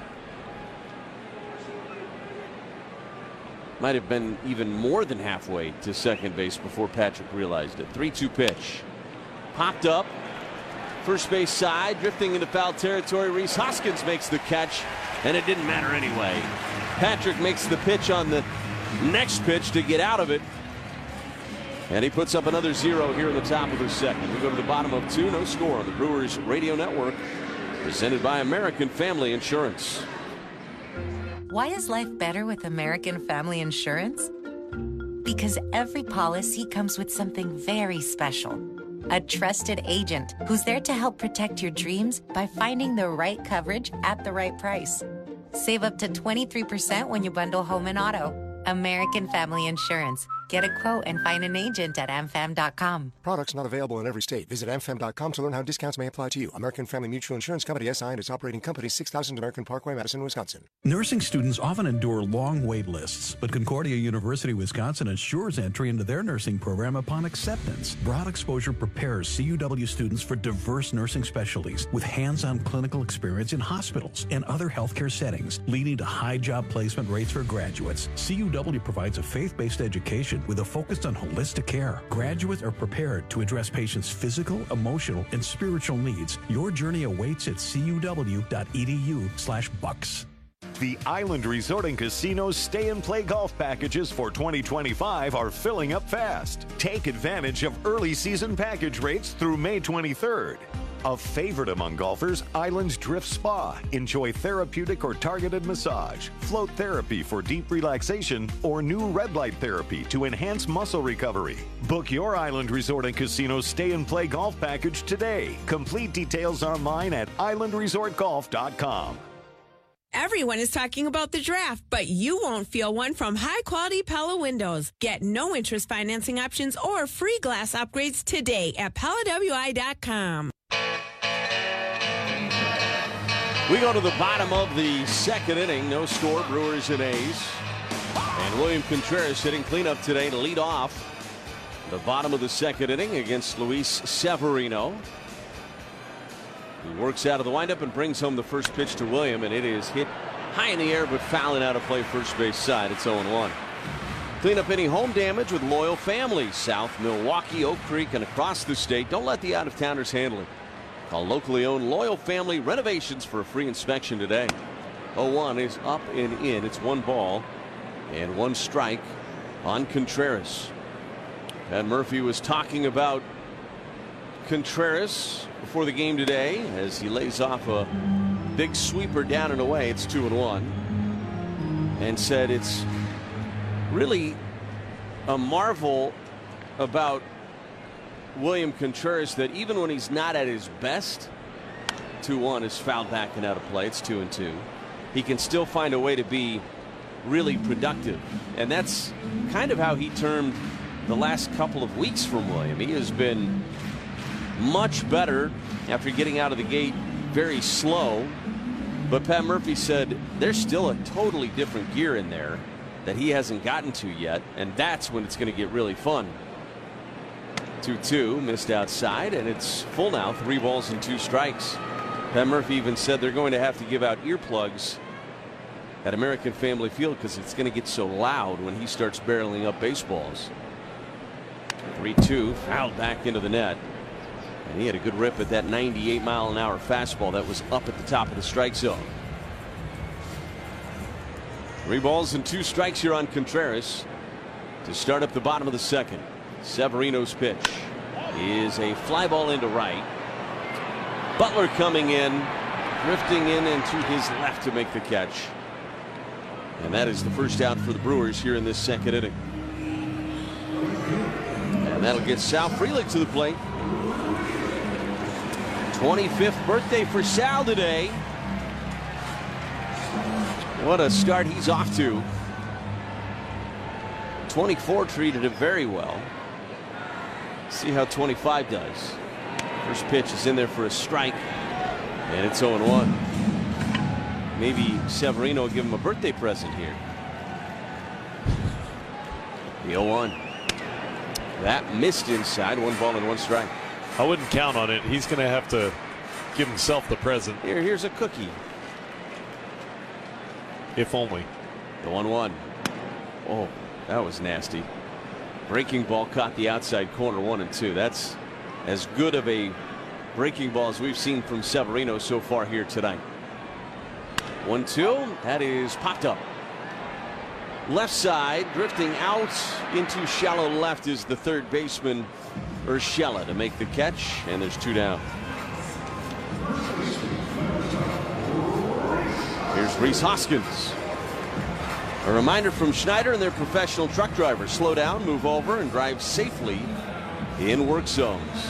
Might have been even more than halfway to second base before Patrick realized it. 3-2 pitch. Popped up. First base side, drifting into foul territory. Rhys Hoskins makes the catch, and it didn't matter anyway. Patrick makes the pitch on the next pitch to get out of it. And he puts up another 0 here in the top of the second. We go to the bottom of 2. No score on the Brewers Radio Network. Presented by American Family Insurance. Why is life better with American Family Insurance? Because every policy comes with something very special. A trusted agent who's there to help protect your dreams by finding the right coverage at the right price. Save up to 23% when you bundle home and auto. American Family Insurance. Get a quote and find an agent at amfam.com. Products not available in every state. Visit amfam.com to learn how discounts may apply to you. American Family Mutual Insurance Company, SI, and its operating company, 6000 American Parkway, Madison, Wisconsin. Nursing students often endure long wait lists, but Concordia University, Wisconsin assures entry into their nursing program upon acceptance. Broad exposure prepares CUW students for diverse nursing specialties with hands-on clinical experience in hospitals and other healthcare settings, leading to high job placement rates for graduates. CUW provides a faith-based education with a focus on holistic care. Graduates are prepared to address patients' physical, emotional, and spiritual needs. Your journey awaits at cuw.edu/bucks. The Island Resort and Casino Stay and Play Golf packages for 2025 are filling up fast. Take advantage of early season package rates through May 23rd. A favorite among golfers, Islands Drift Spa. Enjoy therapeutic or targeted massage, float therapy for deep relaxation, or new red light therapy to enhance muscle recovery. Book your Island Resort and Casino Stay and Play Golf package today. Complete details online at islandresortgolf.com. Everyone is talking about the draft, but you won't feel one from high-quality Pella Windows. Get no-interest financing options or free glass upgrades today at PellaWI.com. We go to the bottom of the second inning. No score, Brewers and A's. And William Contreras hitting cleanup today to lead off the bottom of the second inning against Luis Severino. He works out of the windup and brings home the first pitch to William, and it is hit high in the air but fouling out of play first base side. It's 0-1. Clean up any home damage with Loyal Families. South Milwaukee, Oak Creek, and across the state. Don't let the out-of-towners handle it. Call locally owned Loyal Family Renovations for a free inspection today. 0-1 is up and in. It's 1 ball and 1 strike on Contreras. Pat Murphy was talking about Contreras before the game today as he lays off a big sweeper down and away. It's 2-1, and said it's really a marvel about William Contreras that even when he's not at his best, 2-1 is fouled back and out of play. It's 2-2. He can still find a way to be really productive, and that's kind of how he termed the last couple of weeks from William. He has been much better after getting out of the gate very slow, but Pat Murphy said there's still a totally different gear in there that he hasn't gotten to yet, and that's when it's going to get really fun. 2-2, missed outside, and it's full now, 3 balls and 2 strikes. Pat Murphy even said they're going to have to give out earplugs at American Family Field because it's going to get so loud when he starts barreling up baseballs. 3-2, fouled back into the net. And he had a good rip at that 98-mile-an-hour fastball that was up at the top of the strike zone. 3 balls and 2 strikes here on Contreras to start up the bottom of the second. Severino's pitch is a fly ball into right. Butler coming in, drifting in and to his left to make the catch. And that is the first out for the Brewers here in this second inning. And that'll get Sal Frelick to the plate. 25th birthday for Sal today. What a start he's off to. 24 treated him very well. See how 25 does. First pitch is in there for a strike, and it's 0-1. Maybe Severino will give him a birthday present here. The 0-1. That missed inside. 1 ball and 1 strike. I wouldn't count on it. He's going to have to give himself the present. Here's a cookie. If only. The 1-1. Oh, that was nasty. Breaking ball caught the outside corner, 1-2. That's as good of a breaking ball as we've seen from Severino so far here tonight. 1-2. That is popped up. Left side, drifting out into shallow left is the third baseman, Urshela, to make the catch, and there's 2 down. Here's Rhys Hoskins. A reminder from Schneider and their professional truck drivers: slow down, move over, and drive safely in work zones.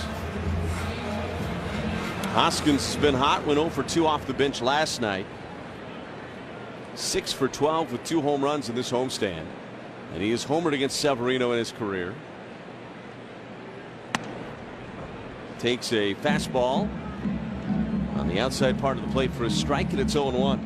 Hoskins has been hot, went 0 for 2 off the bench last night. 6 for 12 with 2 home runs in this homestand. And he has homered against Severino in his career. Takes a fastball on the outside part of the plate for a strike, and it's 0-1.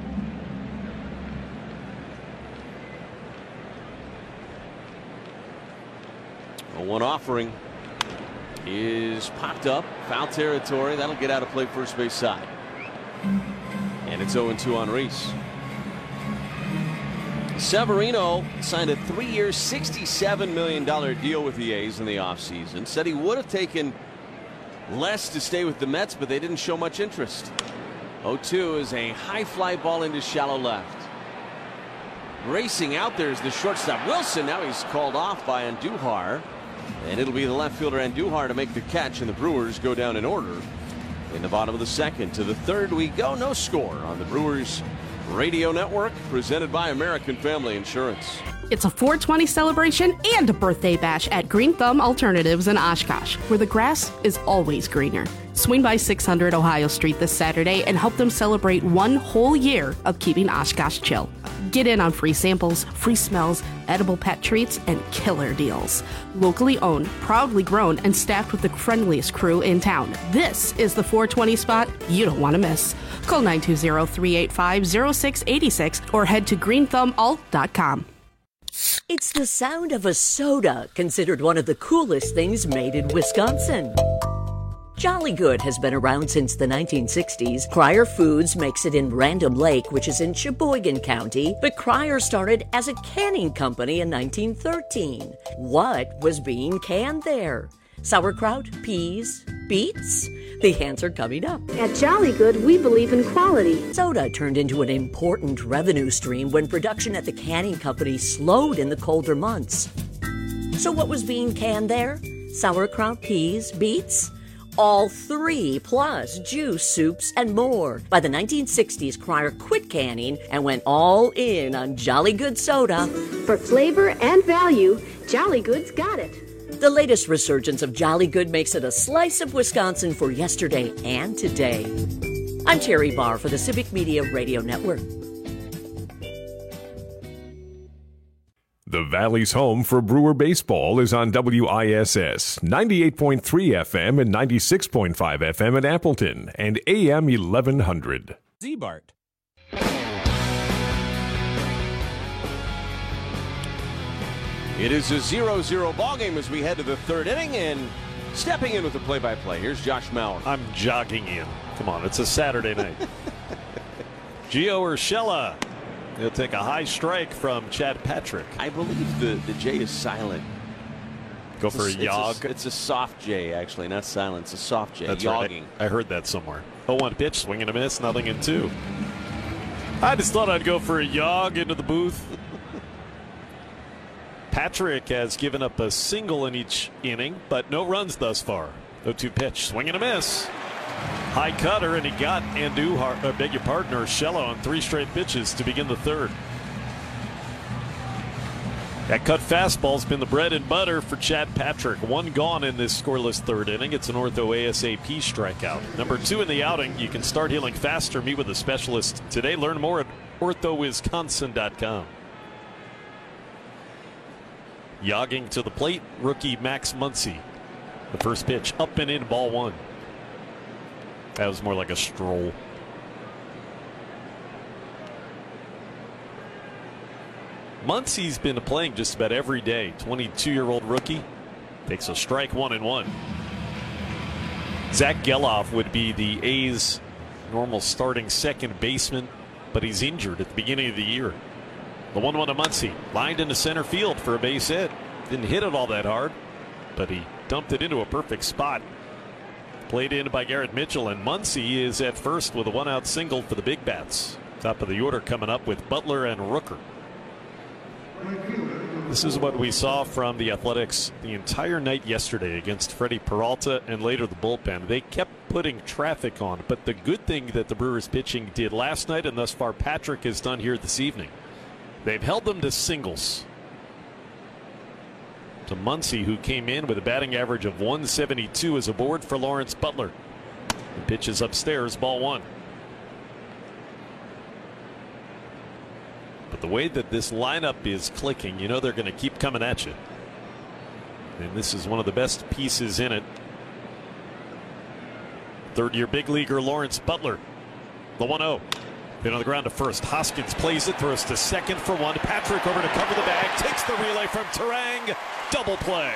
A 1 offering is popped up, foul territory. That'll get out of play first base side. And it's 0-2 on Rhys. Severino signed a 3-year, $67 million deal with the A's in the offseason. Said he would have taken less to stay with the Mets, but they didn't show much interest. 0-2 is a high fly ball into shallow left. Racing out there is the shortstop Wilson. Now he's called off by Andujar, and it'll be the left fielder Andujar to make the catch, and the Brewers go down in order in the bottom of the second. To the third we go. No score on the Brewers Radio Network, presented by American Family Insurance. It's a 420 celebration and a birthday bash at Green Thumb Alternatives in Oshkosh, where the grass is always greener. Swing by 600 Ohio Street this Saturday and help them celebrate one whole year of keeping Oshkosh chill. Get in on free samples, free smells, edible pet treats, and killer deals. Locally owned, proudly grown, and staffed with the friendliest crew in town. This is the 420 spot you don't want to miss. Call 920-385-0686 or head to greenthumbalt.com. It's the sound of a soda, considered one of the coolest things made in Wisconsin. Jolly Good has been around since the 1960s. Cryer Foods makes it in Random Lake, which is in Sheboygan County, but Cryer started as a canning company in 1913. What was being canned there? Sauerkraut? Peas? Beets? The answer coming up. At Jolly Good, we believe in quality. Soda turned into an important revenue stream when production at the canning company slowed in the colder months. So what was being canned there? Sauerkraut, peas, beets? All three, plus juice, soups, and more. By the 1960s, Cryer quit canning and went all in on Jolly Good soda. For flavor and value, Jolly Good's got it. The latest resurgence of Jolly Good makes it a slice of Wisconsin for yesterday and today. I'm Terry Barr for the Civic Media Radio Network. The Valley's home for Brewer baseball is on WISS 98.3 FM and 96.5 FM in Appleton and AM 1100. Z-Bart. It is a 0-0 ballgame as we head to the third inning, and stepping in with the play-by-play, here's Josh Mauer. I'm jogging in. Come on, it's a Saturday night. Gio Urshela. He'll take a high strike from Chad Patrick. I believe the J is silent. Go for a yog. It's a soft J, actually, not silent. It's a soft J. That's yogging. Right. I heard that somewhere. 0-1 pitch, swing and a miss, nothing in two. I just thought I'd go for a yog into the booth. Patrick has given up a single in each inning, but no runs thus far. 0-2 pitch, swing and a miss. High cutter, and he got Urshela on 3 straight pitches to begin the third. That cut fastball's been the bread and butter for Chad Patrick. 1 gone in this scoreless third inning. It's an Ortho ASAP strikeout. Number 2 in the outing. You can start healing faster. Meet with a specialist today. Learn more at orthowisconsin.com. Yogging to the plate, rookie Max Muncy. The first pitch, up and in, ball 1. That was more like a stroll. Muncy's been playing just about every day. 22-year-old rookie takes a strike, 1-1. Zach Geloff would be the A's normal starting second baseman, but he's injured at the beginning of the year. The 1-1 to Muncy, lined into center field for a base hit. Didn't hit it all that hard, but he dumped it into a perfect spot. Played in by Garrett Mitchell, and Muncy is at first with a 1-out single for the Big Bats. Top of the order coming up with Butler and Rooker. This is what we saw from the Athletics the entire night yesterday against Freddie Peralta and later the bullpen. They kept putting traffic on, but the good thing that the Brewers pitching did last night and thus far Patrick has done here this evening, they've held them to singles. To Muncy, who came in with a batting average of 172 as a board for Lawrence Butler. The pitch is upstairs, ball 1. But the way that this lineup is clicking, you know they're going to keep coming at you. And this is one of the best pieces in it. Third-year big leaguer Lawrence Butler. The 1-0. Then on the ground to first. Hoskins plays it, throws to second for 1. Patrick over to cover the bag, takes the relay from Terang. Double play.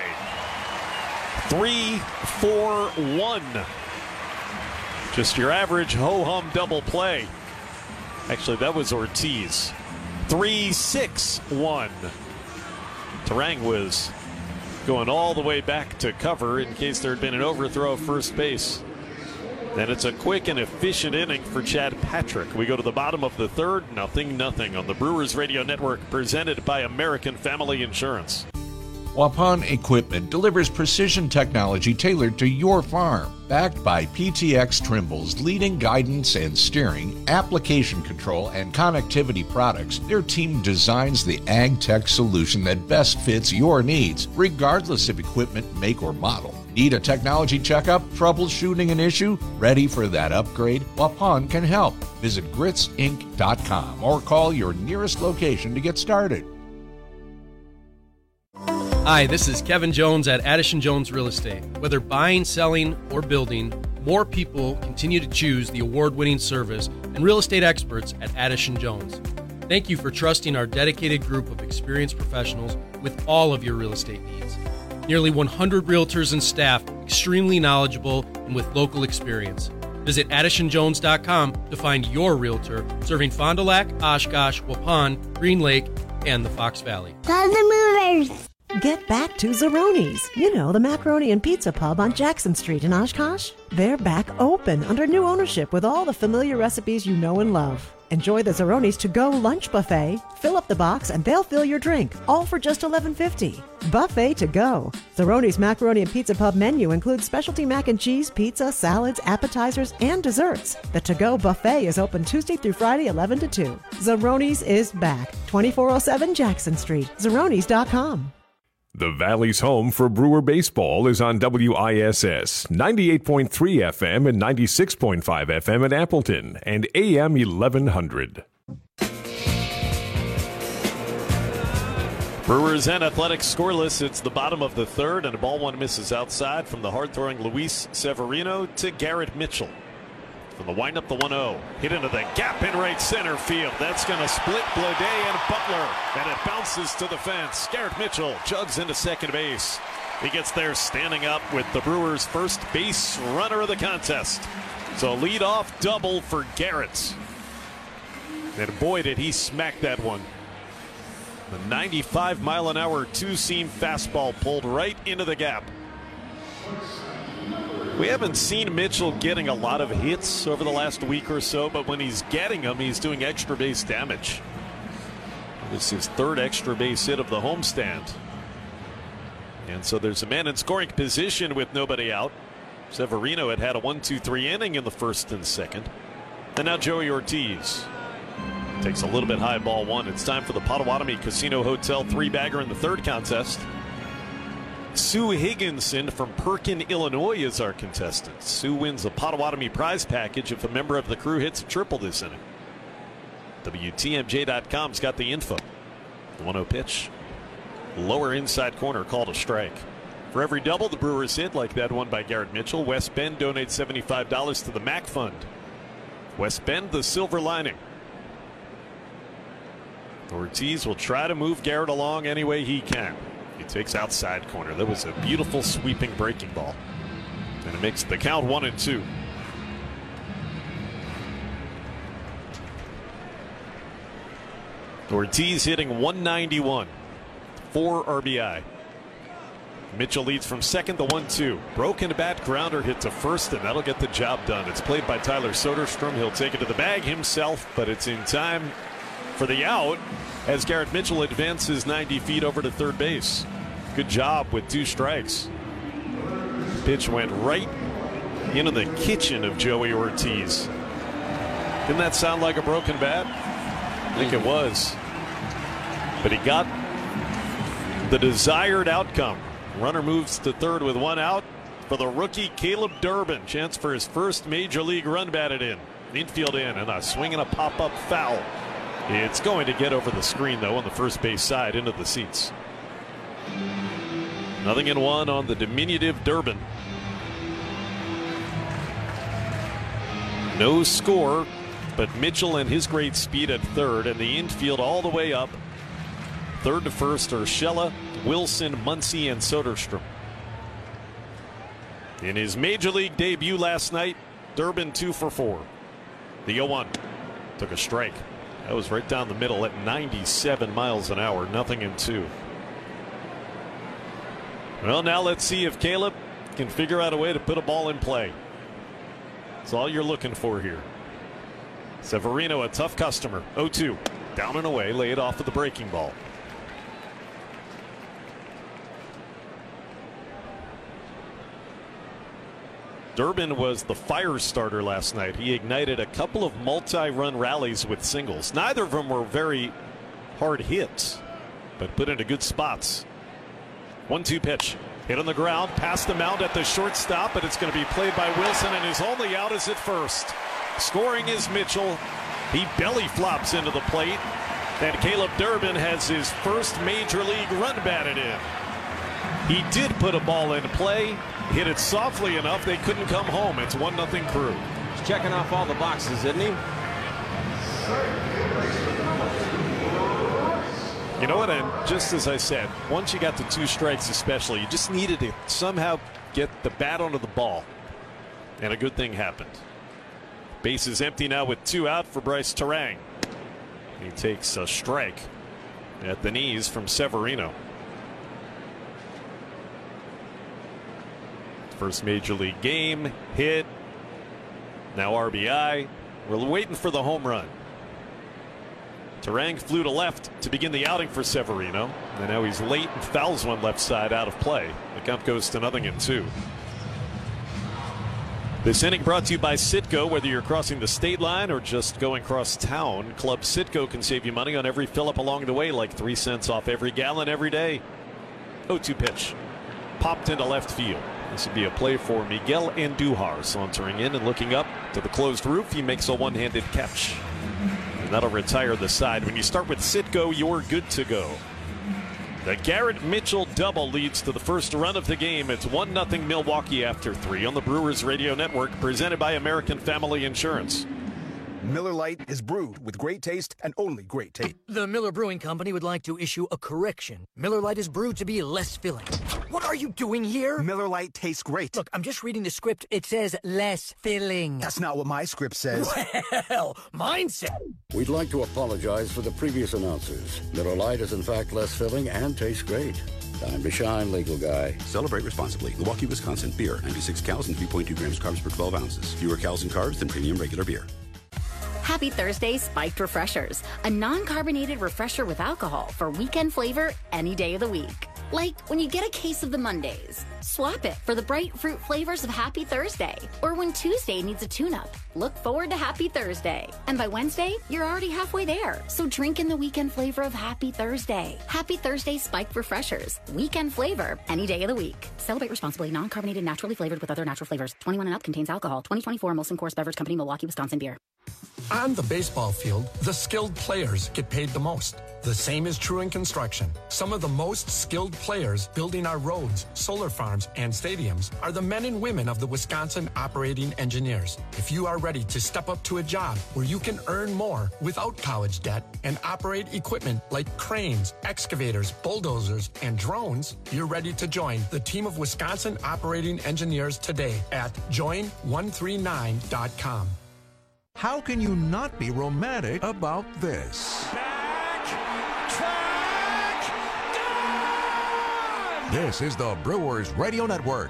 3-4-1. Just your average ho-hum double play. Actually, that was Ortiz. 3-6-1. Terang was going all the way back to cover in case there had been an overthrow of first base. And it's a quick and efficient inning for Chad Patrick. We go to the bottom of the third, 0-0 on the Brewers Radio Network, presented by American Family Insurance. Waupun Equipment delivers precision technology tailored to your farm. Backed by PTX Trimble's leading guidance and steering, application control, and connectivity products, their team designs the ag tech solution that best fits your needs, regardless of equipment make or model. Need a technology checkup? Troubleshooting an issue? Ready for that upgrade? Waupun can help. Visit gritsinc.com or call your nearest location to get started. Hi, this is Kevin Jones at Addison Jones Real Estate. Whether buying, selling, or building, more people continue to choose the award-winning service and real estate experts at Addison Jones. Thank you for trusting our dedicated group of experienced professionals with all of your real estate needs. Nearly 100 realtors and staff, extremely knowledgeable and with local experience. Visit AddisonJones.com to find your realtor serving Fond du Lac, Oshkosh, Waupun, Green Lake, and the Fox Valley. Love the movers! Get back to Zeroni's. You know, the macaroni and pizza pub on Jackson Street in Oshkosh. They're back open under new ownership with all the familiar recipes you know and love. Enjoy the Zeroni's to-go lunch buffet. Fill up the box and they'll fill your drink, all for just $11.50. Buffet to go. Zeroni's Macaroni and Pizza Pub menu includes specialty mac and cheese, pizza, salads, appetizers, and desserts. The to-go buffet is open Tuesday through Friday, 11 to 2. Zeroni's is back. 2407 Jackson Street. Zeronis.com. The Valley's home for Brewer baseball is on WISS 98.3 FM and 96.5 FM at Appleton and AM 1100. Brewers and Athletics scoreless. It's the bottom of the third, and a ball one misses outside from the hard-throwing Luis Severino to Garrett Mitchell. From the windup, the 1-0. Hit into the gap in right center field. That's going to split Blade and Butler. And it bounces to the fence. Garrett Mitchell chugs into second base. He gets there standing up with the Brewers' first base runner of the contest. So lead-off double for Garrett. And boy, did he smack that one. The 95-mile-an-hour two-seam fastball pulled right into the gap. We haven't seen Mitchell getting a lot of hits over the last week or so, but when he's getting them, he's doing extra base damage. This is his third extra base hit of the homestand. And so there's a man in scoring position with nobody out. Severino had a 1-2-3 inning in the first and second. And now Joey Ortiz takes a little bit high, ball one. It's time for the Potawatomi Casino Hotel three-bagger in the third contest. Sue Higginson from Perkin, Illinois is our contestant. Sue wins a Potawatomi prize package if a member of the crew hits a triple this inning. WTMJ.com's got the info. The 1-0 pitch. Lower inside corner, called a strike. For every double the Brewers hit, like that one by Garrett Mitchell, West Bend donates $75 to the MAC Fund. West Bend, the silver lining. Ortiz will try to move Garrett along any way he can. He takes outside corner. That was a beautiful sweeping breaking ball. And it makes the count 1-2. Ortiz hitting 191. 4 RBI. Mitchell leads from second, the 1-2. Broken bat grounder hit to first, and that'll get the job done. It's played by Tyler Soderstrom. He'll take it to the bag himself, but it's in time for the out as Garrett Mitchell advances 90 feet over to third base. Good job with 2 strikes. Pitch went right into the kitchen of Joey Ortiz. Didn't that sound like a broken bat? I think it was. But he got the desired outcome. Runner moves to third with 1 out for the rookie Caleb Durbin. Chance for his first major league run batted in. Infield in, and a swing and a pop-up foul. It's going to get over the screen, though, on the first base side into the seats. 0-1 on the diminutive Durbin. No score, but Mitchell and his great speed at third, and the infield all the way up. Third to first are Urshela, Wilson, Muncy, and Soderstrom. In his major league debut last night, Durbin 2 for 4. The 0-1 took a strike. That was right down the middle at 97 miles an hour. 0-2. Well, now let's see if Caleb can figure out a way to put a ball in play. That's all you're looking for here. Severino, a tough customer. 0-2. Down and away, laid off with the breaking ball. Durbin was the fire starter last night. He ignited a couple of multi-run rallies with singles. Neither of them were very hard hits, but put into good spots. 1-2 pitch. Hit on the ground, past the mound at the shortstop, but it's going to be played by Wilson, and his only out is at first. Scoring is Mitchell. He belly flops into the plate, and Caleb Durbin has his first major league run batted in. He did put a ball in play, hit it softly enough they couldn't come home. It's 1-0 Crew. He's checking off all the boxes, isn't he? You know what, and just as I said, once you got to 2 strikes especially, you just needed to somehow get the bat onto the ball, and a good thing happened. Base is empty now with 2 out for Bryce Turang. He takes a strike at the knees from Severino. First major league game, hit, now RBI. We're waiting for the home run. Turang flew to left to begin the outing for Severino, and now he's late and fouls one left side out of play. The count goes to 0-2. This inning brought to you by Citgo. Whether you're crossing the state line or just going across town, Club Citgo can save you money on every fill up along the way, like 3 cents off every gallon every day. 0-2 pitch. Popped into left field. This would be a play for Miguel Andujar, sauntering in and looking up to the closed roof. He makes a one-handed catch. And that'll retire the side. When you start with Citgo, you're good to go. The Garrett Mitchell double leads to the first run of the game. It's 1-0 Milwaukee after 3 on the Brewers Radio Network, presented by American Family Insurance. Miller Lite is brewed with great taste and only great taste. The Miller Brewing Company would like to issue a correction. Miller Lite is brewed to be less filling. What are you doing here? Miller Lite tastes great. Look, I'm just reading the script. It says less filling. That's not what my script says. Well, mine says. We'd like to apologize for the previous announcers. Miller Lite is in fact less filling and tastes great. Time to shine, legal guy. Celebrate responsibly. Milwaukee, Wisconsin. Beer. 96 calories and 3.2 grams carbs per 12 ounces. Fewer calories and carbs than premium regular beer. Happy Thursday Spiked Refreshers, a non-carbonated refresher with alcohol for weekend flavor any day of the week. Like when you get a case of the Mondays, swap it for the bright fruit flavors of Happy Thursday. Or when Tuesday needs a tune-up, look forward to Happy Thursday. And by Wednesday, you're already halfway there. So drink in the weekend flavor of Happy Thursday. Happy Thursday Spiked Refreshers, weekend flavor any day of the week. Celebrate responsibly, non-carbonated, naturally flavored with other natural flavors. 21 and up, contains alcohol. 2024 Molson Coors Beverage Company, Milwaukee, Wisconsin beer. On the baseball field, the skilled players get paid the most. The same is true in construction. Some of the most skilled players building our roads, solar farms, and stadiums are the men and women of the Wisconsin Operating Engineers. If you are ready to step up to a job where you can earn more without college debt and operate equipment like cranes, excavators, bulldozers, and drones, you're ready to join the team of Wisconsin Operating Engineers today at join139.com. How can you not be romantic about this? This is the Brewers Radio Network.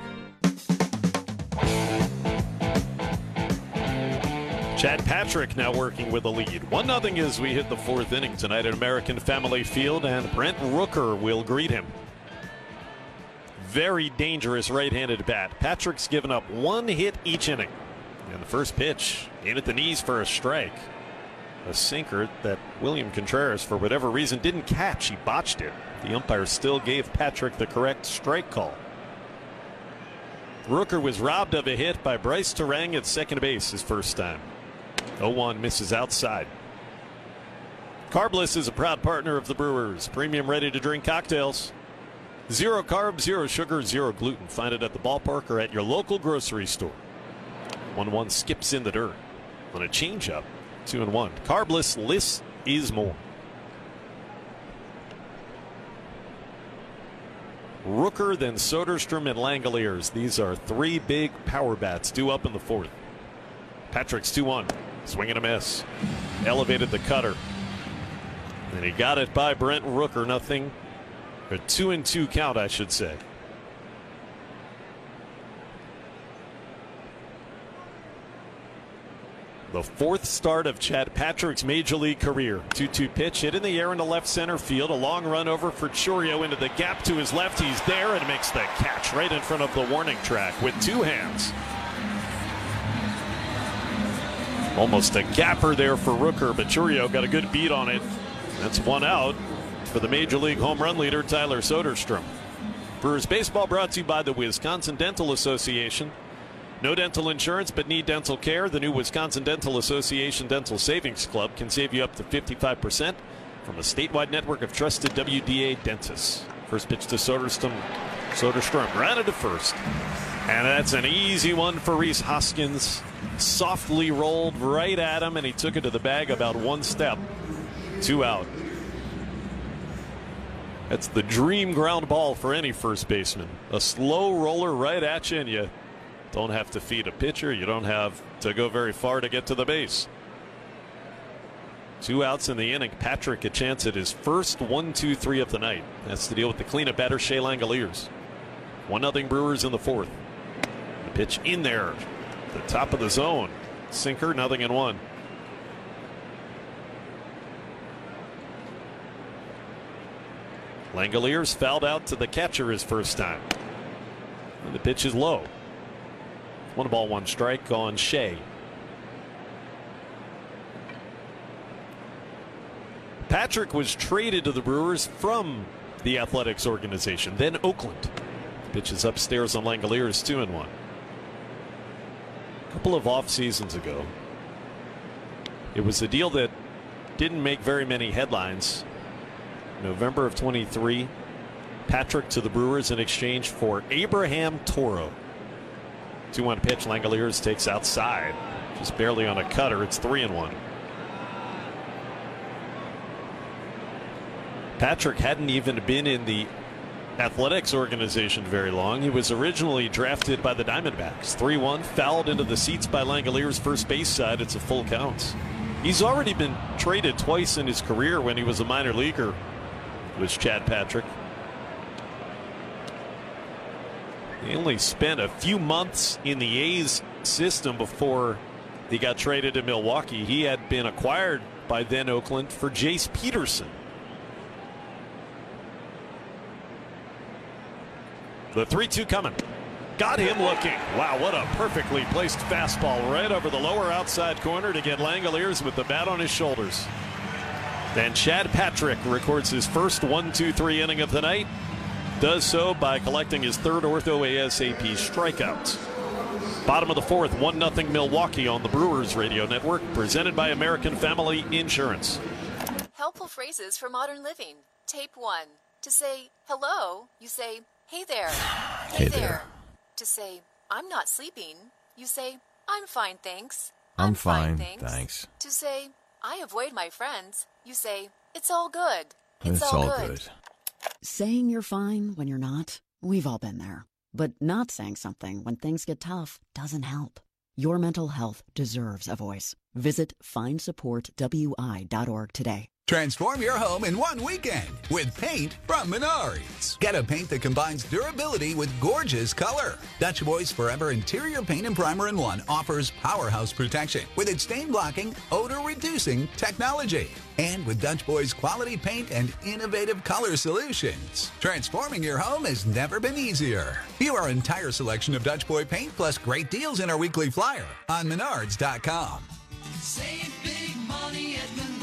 Chad Patrick now working with a lead. 1-0 as we hit the 4th inning tonight at American Family Field, and Brent Rooker will greet him. Very dangerous right-handed bat. Patrick's given up 1 hit each inning. And the first pitch in at the knees for a strike. A sinker that William Contreras, for whatever reason, didn't catch. He botched it. The umpire still gave Patrick the correct strike call. Rooker was robbed of a hit by Bryce Turang at second base his first time. 0-1 misses outside. Carbless is a proud partner of the Brewers. Premium ready-to-drink cocktails. 0 carbs, 0 sugar, 0 gluten. Find it at the ballpark or at your local grocery store. 1-1 skips in the dirt on a changeup. 2-1. Carbless, less is more. Rooker, then Soderstrom and Langoliers. These are 3 big power bats due up in the 4th. Patrick's 2-1. Swing and a miss. Elevated the cutter. And he got it by Brent Rooker. Nothing. A 2-2 count, I should say. The 4th start of Chad Patrick's major league career. 2-2 pitch hit in the air into left center field. A long run over for Chourio into the gap to his left. He's there and makes the catch right in front of the warning track with 2 hands. Almost a gapper there for Rooker, but Chourio got a good beat on it. That's one out for the Major League home run leader, Tyler Soderstrom. Brewers baseball brought to you by the Wisconsin Dental Association. No dental insurance, but need dental care? The new Wisconsin Dental Association Dental Savings Club can save you up to 55% from a statewide network of trusted WDA dentists. First pitch to Soderstrom. Soderstrom rounded to first. And that's an easy one for Rhys Hoskins. Softly rolled right at him, and he took it to the bag about one step. 2 out. That's the dream ground ball for any first baseman. A slow roller right at you, and you don't have to feed a pitcher. You don't have to go very far to get to the base. 2 outs in the inning. Patrick a chance at his first 1-2-3 of the night. That's to deal with the cleanup batter, Shea Langoliers. 1-0 Brewers in the fourth. The pitch in there. The top of the zone. Sinker, 0-1. Langoliers fouled out to the catcher his first time. And the pitch is low. 1-1 strike on Shea. Patrick was traded to the Brewers from the Athletics organization, then Oakland. Pitch is upstairs on Langoliers, 2-1. A couple of off seasons ago, it was a deal that didn't make very many headlines. November of 23, Patrick to the Brewers in exchange for Abraham Toro. 2-1 pitch. Langoliers takes outside, just barely on a cutter. It's 3-1. Patrick hadn't even been in the Athletics organization very long. He was originally drafted by the Diamondbacks. 3-1, fouled into the seats by Langoliers' first base side. It's a full count. He's already been traded twice in his career. When he was a minor leaguer, it was Chad Patrick. He only spent a few months in the A's system before he got traded to Milwaukee. He had been acquired by then Oakland for Jace Peterson. The 3-2 coming. Got him looking. Wow, what a perfectly placed fastball right over the lower outside corner to get Langoliers with the bat on his shoulders. Then Chad Patrick records his first 1-2-3 inning of the night. Does so by collecting his third ortho ASAP strikeout. Bottom of the fourth, 1-0 Milwaukee on the Brewers radio network, presented by American Family Insurance. Helpful phrases for modern living. Tape 1. To say hello, you say, hey there. Hey there. To say, I'm not sleeping, you say, I'm fine, thanks. I'm fine, thanks. To say, I avoid my friends, you say, it's all good. It's all good. Saying you're fine when you're not, we've all been there. But not saying something when things get tough doesn't help. Your mental health deserves a voice. Visit findsupportwi.org today. Transform your home in one weekend with paint from Menards. Get a paint that combines durability with gorgeous color. Dutch Boys Forever Interior Paint and Primer in One offers powerhouse protection with its stain-blocking, odor-reducing technology. And with Dutch Boys quality paint and innovative color solutions, transforming your home has never been easier. View our entire selection of Dutch Boy paint plus great deals in our weekly flyer on Menards.com. Save big money at Menards.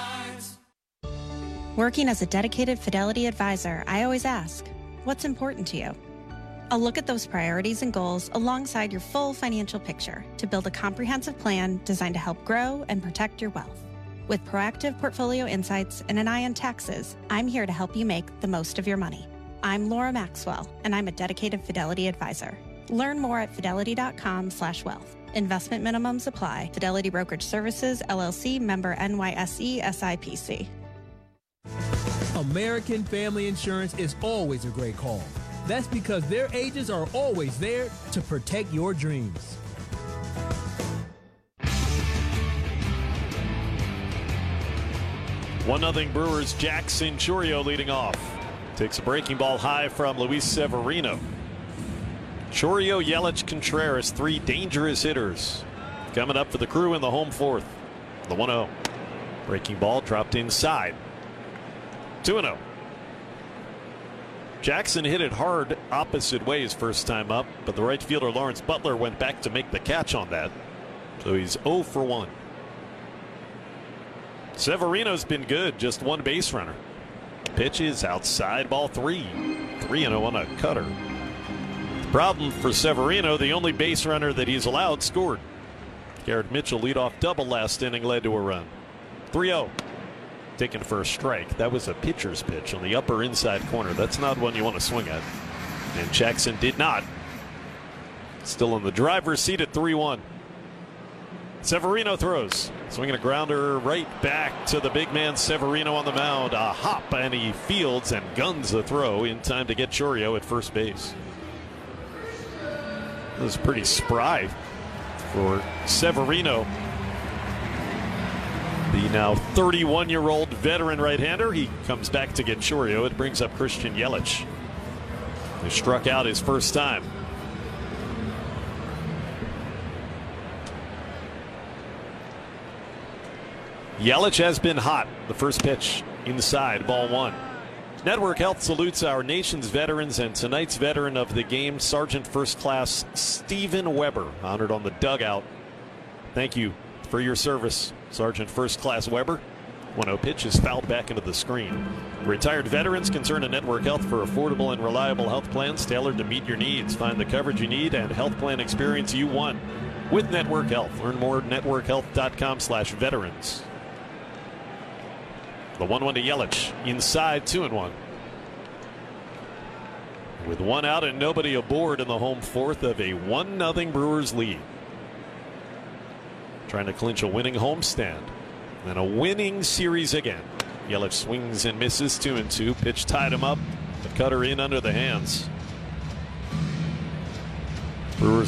Working as a dedicated Fidelity advisor, I always ask, what's important to you? I'll look at those priorities and goals alongside your full financial picture to build a comprehensive plan designed to help grow and protect your wealth. With proactive portfolio insights and an eye on taxes, I'm here to help you make the most of your money. I'm Laura Maxwell, and I'm a dedicated Fidelity advisor. Learn more at fidelity.com/wealth. Investment minimums apply. Fidelity Brokerage Services, LLC, member NYSE, SIPC. American Family Insurance is always a great call. That's because their agents are always there to protect your dreams. One 1-0 Brewers. Jackson Chourio leading off. Takes a breaking ball high from Luis Severino. Chourio, Yelich, Contreras, three dangerous hitters coming up for the Crew in the home fourth. The 1-0. Breaking ball dropped inside. 2-0. Jackson hit it hard opposite way his first time up, but the right fielder Lawrence Butler went back to make the catch on that. So he's 0 for 1. Severino's been good, just one base runner. Pitch is outside, ball 3. 3-0 on a cutter. The problem for Severino, the only base runner that he's allowed scored. Garrett Mitchell leadoff double last inning led to a run. 3-0. Taken for a strike. That was a pitcher's pitch on the upper inside corner. That's not one you want to swing at. And Jackson did not. Still in the driver's seat at 3-1. Severino throws. Swinging a grounder right back to the big man Severino on the mound. A hop, and he fields and guns the throw in time to get Chourio at first base. This is pretty spry for Severino. The now 31-year-old veteran right-hander. He comes back to get Chourio. It brings up Christian Yelich, who struck out his first time. Yelich has been hot. The first pitch inside, ball 1. Network Health salutes our nation's veterans, and tonight's veteran of the game, Sergeant First Class Steven Weber, honored on the dugout. Thank you for your service, Sergeant First Class Weber. 1-0 pitch is fouled back into the screen. Retired veterans can turn to Network Health for affordable and reliable health plans tailored to meet your needs. Find the coverage you need and health plan experience you want with Network Health. Learn more at networkhealth.com/veterans. The 1-1 to Yelich. Inside, 2-1. With one out and nobody aboard in the home fourth of a 1-0 Brewers lead. Trying to clinch a winning homestand. And a winning series again. Yelich swings and misses, 2-2. Pitch tied him up. The cutter in under the hands. Brewers